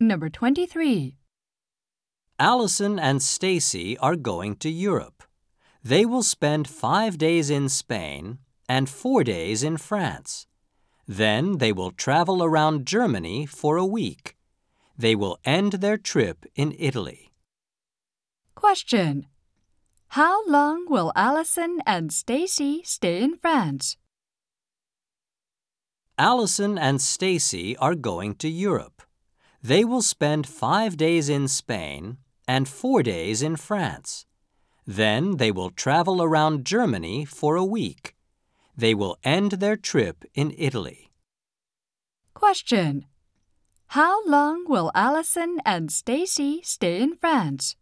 Number 23. Allison and Stacy are going to Europe. They will spend 5 days in Spain and 4 days in France. Then they will travel around Germany for a week. They will end their trip in Italy. Question. How long will Allison and Stacy stay in France? Allison and Stacy are going to Europe. They will spend 5 days in Spain and 4 days in France. Then they will travel around Germany for a week. They will end their trip in Italy. Question. How long will Allison and Stacy stay in France?